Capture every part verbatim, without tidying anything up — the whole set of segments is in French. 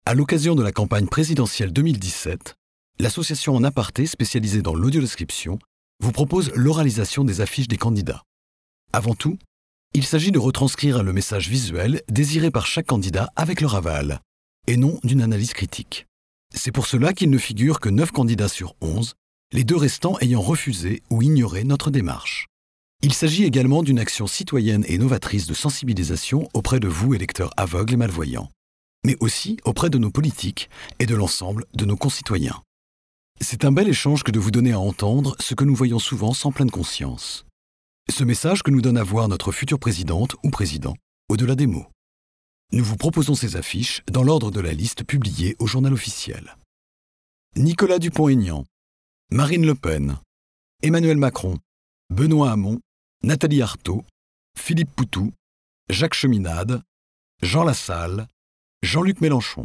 À l'occasion de la campagne présidentielle deux mille dix-sept, l'association En Aparté, spécialisée dans l'audiodescription, vous propose l'oralisation des affiches des candidats. Avant tout, il s'agit de retranscrire le message visuel désiré par chaque candidat avec leur aval, et non d'une analyse critique. C'est pour cela qu'il ne figure que neuf candidats sur onze, les deux restants ayant refusé ou ignoré notre démarche. Il s'agit également d'une action citoyenne et novatrice de sensibilisation auprès de vous, électeurs aveugles et malvoyants, mais aussi auprès de nos politiques et de l'ensemble de nos concitoyens. C'est un bel échange que de vous donner à entendre ce que nous voyons souvent sans pleine conscience. Ce message que nous donne à voir notre future présidente ou président, au-delà des mots. Nous vous proposons ces affiches dans l'ordre de la liste publiée au journal officiel. Nicolas Dupont-Aignan, Marine Le Pen, Emmanuel Macron, Benoît Hamon, Nathalie Arthaud, Philippe Poutou, Jacques Cheminade, Jean Lassalle, Jean-Luc Mélenchon.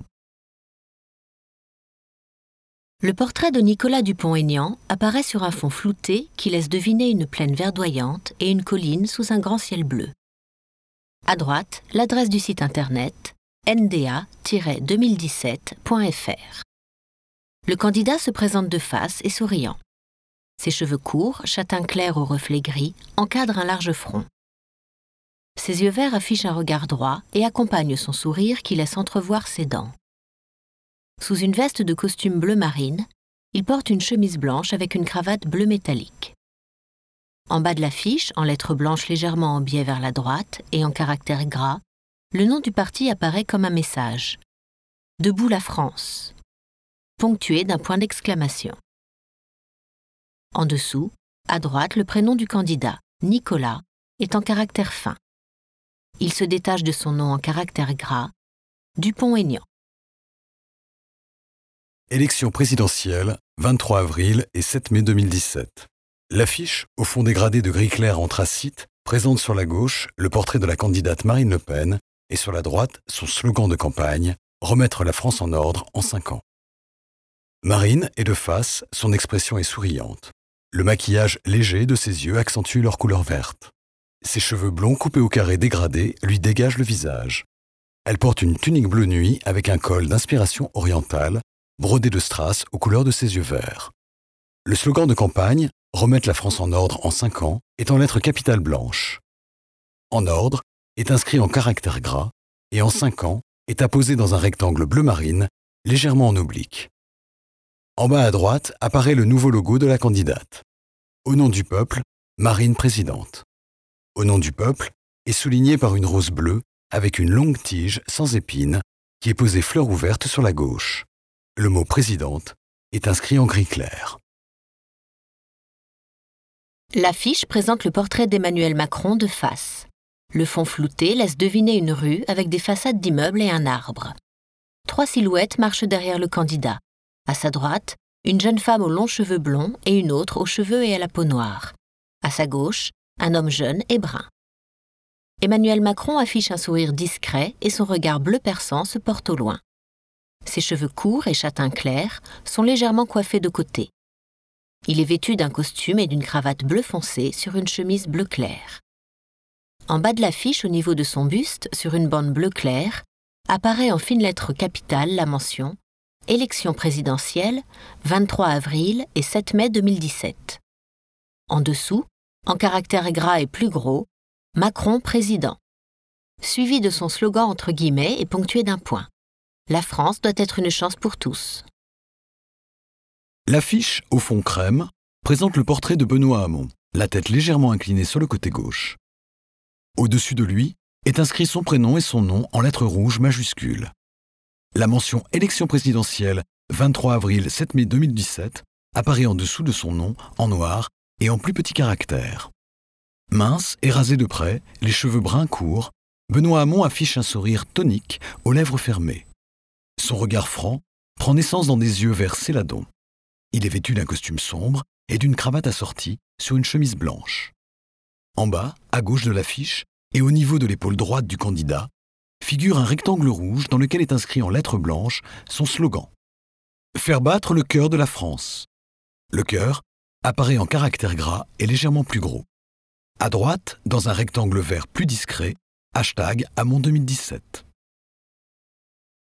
Le portrait de Nicolas Dupont-Aignan apparaît sur un fond flouté qui laisse deviner une plaine verdoyante et une colline sous un grand ciel bleu. À droite, l'adresse du site internet n d a tiret deux mille dix-sept point f r. Le candidat se présente de face et souriant. Ses cheveux courts, châtain clair au reflet gris, encadrent un large front. Ses yeux verts affichent un regard droit et accompagnent son sourire qui laisse entrevoir ses dents. Sous une veste de costume bleu marine, il porte une chemise blanche avec une cravate bleu métallique. En bas de l'affiche, en lettres blanches légèrement en biais vers la droite et en caractères gras, le nom du parti apparaît comme un message. « Debout la France », ponctué d'un point d'exclamation. En dessous, à droite, le prénom du candidat, Nicolas, est en caractères fins. Il se détache de son nom en caractères gras, Dupont-Aignan. Élection présidentielle, vingt-trois avril et sept mai deux mille dix-sept. L'affiche, au fond dégradé de gris clair anthracite, présente sur la gauche le portrait de la candidate Marine Le Pen et sur la droite son slogan de campagne « Remettre la France en ordre en cinq ans ». Marine est de face, son expression est souriante. Le maquillage léger de ses yeux accentue leur couleur verte. Ses cheveux blonds coupés au carré dégradé lui dégagent le visage. Elle porte une tunique bleu nuit avec un col d'inspiration orientale, brodé de strass aux couleurs de ses yeux verts. Le slogan de campagne « Remettre la France en ordre en cinq ans » est en lettres capitales blanches. En ordre est inscrit en caractères gras et en cinq ans est apposé dans un rectangle bleu marine, légèrement en oblique. En bas à droite apparaît le nouveau logo de la candidate. Au nom du peuple, Marine présidente. Au nom du peuple est souligné par une rose bleue avec une longue tige sans épines qui est posée fleur ouverte sur la gauche. Le mot « présidente » est inscrit en gris clair. L'affiche présente le portrait d'Emmanuel Macron de face. Le fond flouté laisse deviner une rue avec des façades d'immeubles et un arbre. Trois silhouettes marchent derrière le candidat. À sa droite, une jeune femme aux longs cheveux blonds et une autre aux cheveux et à la peau noire. À sa gauche, un homme jeune et brun. Emmanuel Macron affiche un sourire discret et son regard bleu perçant se porte au loin. Ses cheveux courts et châtain clair sont légèrement coiffés de côté. Il est vêtu d'un costume et d'une cravate bleu foncé sur une chemise bleu clair. En bas de l'affiche, au niveau de son buste, sur une bande bleu clair, apparaît en fines lettres capitales la mention « Élection présidentielle, vingt-trois avril et sept mai deux mille dix-sept ». En dessous, en caractères gras et plus gros, « Macron président », suivi de son slogan entre guillemets et ponctué d'un point. La France doit être une chance pour tous. L'affiche, au fond crème, présente le portrait de Benoît Hamon, la tête légèrement inclinée sur le côté gauche. Au-dessus de lui est inscrit son prénom et son nom en lettres rouges majuscules. La mention « Élection présidentielle, vingt-trois avril sept mai deux mille dix-sept » apparaît en dessous de son nom en noir et en plus petits caractères. Mince et rasé de près, les cheveux bruns courts, Benoît Hamon affiche un sourire tonique aux lèvres fermées. Son regard franc prend naissance dans des yeux verts céladons. Il est vêtu d'un costume sombre et d'une cravate assortie sur une chemise blanche. En bas, à gauche de l'affiche, et au niveau de l'épaule droite du candidat, figure un rectangle rouge dans lequel est inscrit en lettres blanches son slogan « Faire battre le cœur de la France ». Le cœur apparaît en caractères gras et légèrement plus gros. À droite, dans un rectangle vert plus discret, hashtag Hamon deux mille dix-sept.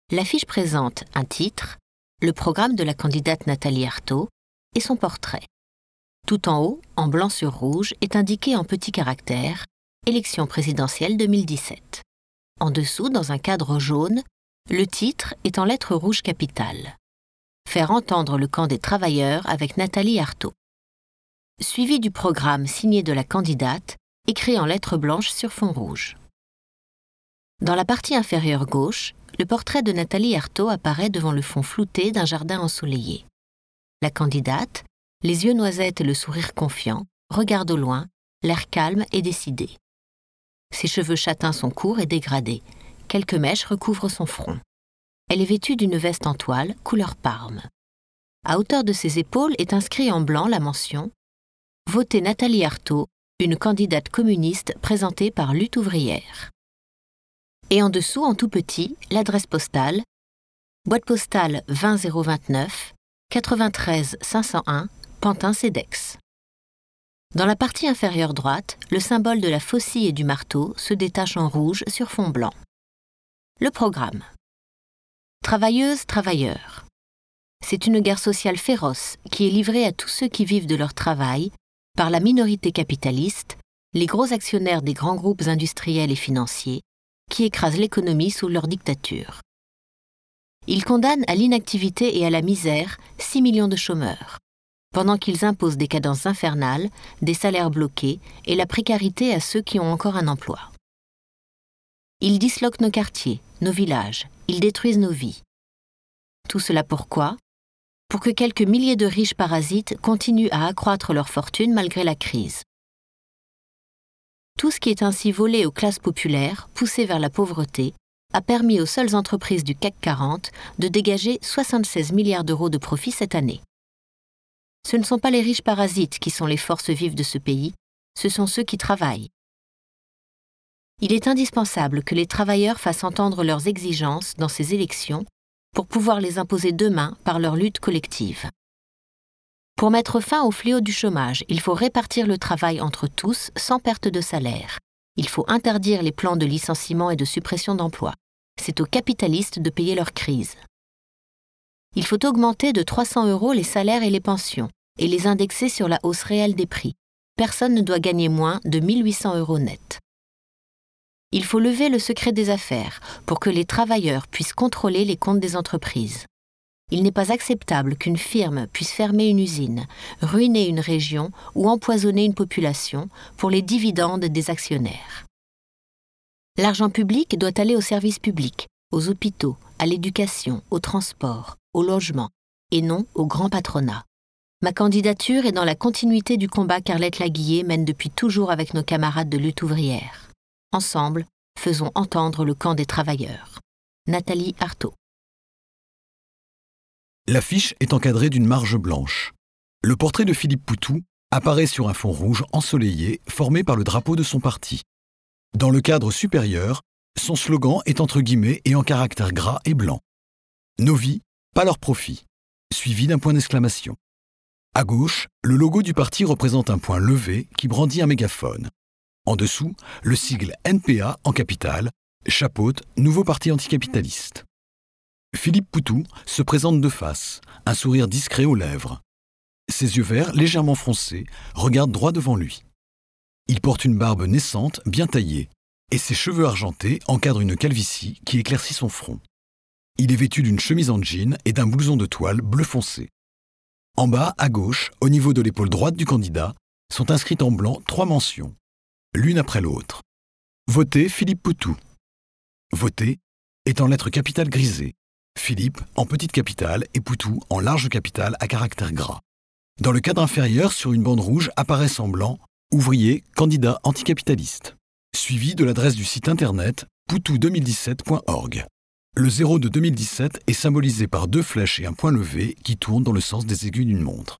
L'affiche présente un titre, le programme de la candidate Nathalie Arthaud et son portrait. Tout en haut, en blanc sur rouge, est indiqué en petits caractères « Élection présidentielle deux mille dix-sept ». En dessous, dans un cadre jaune, le titre est en lettres rouges capitales. « Faire entendre le camp des travailleurs avec Nathalie Arthaud ». Suivi du programme signé de la candidate, écrit en lettres blanches sur fond rouge. Dans la partie inférieure gauche, le portrait de Nathalie Arthaud apparaît devant le fond flouté d'un jardin ensoleillé. La candidate, les yeux noisettes et le sourire confiant, regarde au loin, l'air calme et décidé. Ses cheveux châtains sont courts et dégradés. Quelques mèches recouvrent son front. Elle est vêtue d'une veste en toile, couleur parme. À hauteur de ses épaules est inscrit en blanc la mention « Votez Nathalie Arthaud, une candidate communiste présentée par Lutte ouvrière ». Et en dessous, en tout petit, l'adresse postale « Boîte postale vingt zéro vingt-neuf, quatre-vingt-treize cinq cent un, Pantin-Cedex ». Dans la partie inférieure droite, le symbole de la faucille et du marteau se détache en rouge sur fond blanc. Le programme. Travailleuses, travailleurs. C'est une guerre sociale féroce qui est livrée à tous ceux qui vivent de leur travail par la minorité capitaliste, les gros actionnaires des grands groupes industriels et financiers, qui écrasent l'économie sous leur dictature. Ils condamnent à l'inactivité et à la misère six millions de chômeurs, pendant qu'ils imposent des cadences infernales, des salaires bloqués et la précarité à ceux qui ont encore un emploi. Ils disloquent nos quartiers, nos villages, ils détruisent nos vies. Tout cela pourquoi ? Pour que quelques milliers de riches parasites continuent à accroître leur fortune malgré la crise. Tout ce qui est ainsi volé aux classes populaires, poussées vers la pauvreté, a permis aux seules entreprises du C A C quarante de dégager soixante-seize milliards d'euros de profit cette année. Ce ne sont pas les riches parasites qui sont les forces vives de ce pays, ce sont ceux qui travaillent. Il est indispensable que les travailleurs fassent entendre leurs exigences dans ces élections pour pouvoir les imposer demain par leur lutte collective. Pour mettre fin au fléau du chômage, il faut répartir le travail entre tous sans perte de salaire. Il faut interdire les plans de licenciement et de suppression d'emplois. C'est aux capitalistes de payer leur crise. Il faut augmenter de trois cents euros les salaires et les pensions et les indexer sur la hausse réelle des prix. Personne ne doit gagner moins de mille huit cents euros net. Il faut lever le secret des affaires pour que les travailleurs puissent contrôler les comptes des entreprises. Il n'est pas acceptable qu'une firme puisse fermer une usine, ruiner une région ou empoisonner une population pour les dividendes des actionnaires. L'argent public doit aller aux services publics, aux hôpitaux, à l'éducation, au transport, au logement, et non au grand patronat. Ma candidature est dans la continuité du combat qu'Arlette Laguiller mène depuis toujours avec nos camarades de lutte ouvrière. Ensemble, faisons entendre le camp des travailleurs. Nathalie Arthaud. L'affiche est encadrée d'une marge blanche. Le portrait de Philippe Poutou apparaît sur un fond rouge ensoleillé formé par le drapeau de son parti. Dans le cadre supérieur, son slogan est entre guillemets et en caractère gras et blanc. Nos vies, pas leur profit, suivi d'un point d'exclamation. À gauche, le logo du parti représente un poing levé qui brandit un mégaphone. En dessous, le sigle N P A en capitale chapeaute Nouveau Parti anticapitaliste. Philippe Poutou se présente de face, un sourire discret aux lèvres. Ses yeux verts, légèrement froncés, regardent droit devant lui. Il porte une barbe naissante, bien taillée, et ses cheveux argentés encadrent une calvitie qui éclaircit son front. Il est vêtu d'une chemise en jean et d'un blouson de toile bleu foncé. En bas, à gauche, au niveau de l'épaule droite du candidat, sont inscrites en blanc trois mentions, l'une après l'autre. Votez Philippe Poutou. Votez est en lettres capitales grisées. Philippe en petite capitale et Poutou en large capitale à caractère gras. Dans le cadre inférieur, sur une bande rouge, apparaissent en blanc « Ouvrier, candidat anticapitaliste », suivi de l'adresse du site internet poutou deux mille dix-sept point org. Le zéro de deux mille dix-sept est symbolisé par deux flèches et un point levé qui tournent dans le sens des aiguilles d'une montre.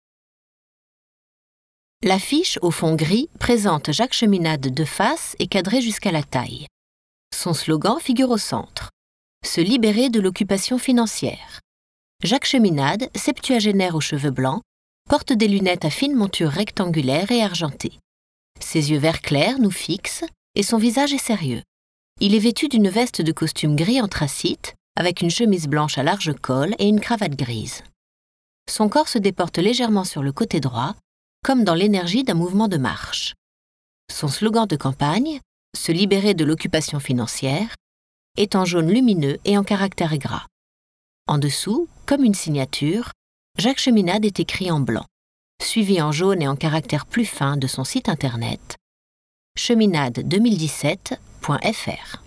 L'affiche, au fond gris, présente Jacques Cheminade de face et cadrée jusqu'à la taille. Son slogan figure au centre. Se libérer de l'occupation financière. Jacques Cheminade, septuagénaire aux cheveux blancs, porte des lunettes à fine monture rectangulaire et argentée. Ses yeux vert clair nous fixent et son visage est sérieux. Il est vêtu d'une veste de costume gris anthracite avec une chemise blanche à large col et une cravate grise. Son corps se déporte légèrement sur le côté droit, comme dans l'énergie d'un mouvement de marche. Son slogan de campagne, « Se libérer de l'occupation financière », est en jaune lumineux et en caractère gras. En dessous, comme une signature, Jacques Cheminade est écrit en blanc, suivi en jaune et en caractère plus fin de son site internet cheminade deux mille dix-sept point f r.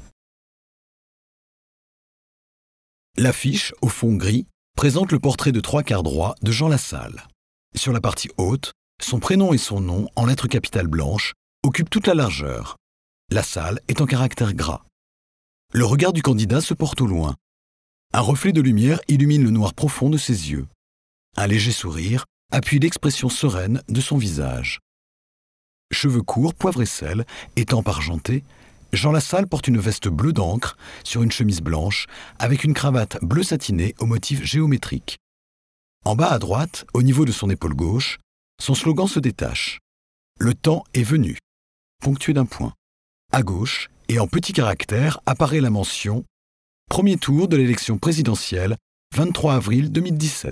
L'affiche, au fond gris, présente le portrait de trois quarts droit de Jean Lassalle. Sur la partie haute, son prénom et son nom, en lettres capitales blanches, occupent toute la largeur. Lassalle est en caractère gras. Le regard du candidat se porte au loin. Un reflet de lumière illumine le noir profond de ses yeux. Un léger sourire appuie l'expression sereine de son visage. Cheveux courts, poivre et sel, étampes argentées, Jean Lassalle porte une veste bleue d'encre sur une chemise blanche avec une cravate bleu satiné au motif géométrique. En bas à droite, au niveau de son épaule gauche, son slogan se détache. « Le temps est venu », ponctué d'un point. À gauche, et en petits caractères, apparaît la mention « Premier tour de l'élection présidentielle, vingt-trois avril deux mille dix-sept ».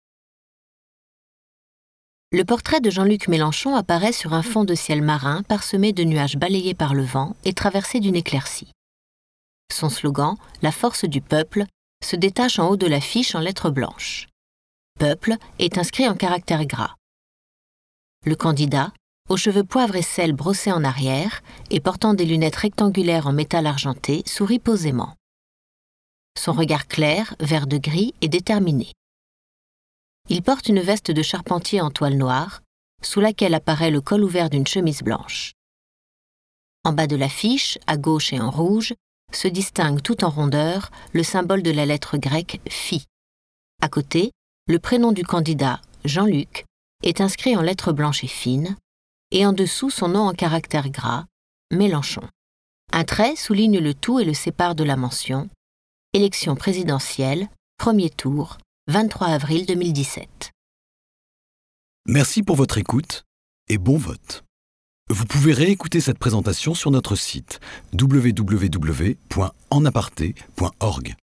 Le portrait de Jean-Luc Mélenchon apparaît sur un fond de ciel marin parsemé de nuages balayés par le vent et traversé d'une éclaircie. Son slogan, « La force du peuple », se détache en haut de l'affiche en lettres blanches. « Peuple » est inscrit en caractère gras. Le candidat, aux cheveux poivre et sel brossés en arrière et portant des lunettes rectangulaires en métal argenté, sourit posément. Son regard clair, vert de gris, est déterminé. Il porte une veste de charpentier en toile noire, sous laquelle apparaît le col ouvert d'une chemise blanche. En bas de l'affiche, à gauche et en rouge, se distingue tout en rondeur le symbole de la lettre grecque phi. À côté, le prénom du candidat, Jean-Luc, est inscrit en lettres blanches et fines, et en dessous son nom en caractère gras, Mélenchon. Un trait souligne le tout et le sépare de la mention « Élection présidentielle, premier tour, vingt-trois avril deux mille dix-sept. » Merci pour votre écoute et bon vote. Vous pouvez réécouter cette présentation sur notre site w w w point en aparté point org.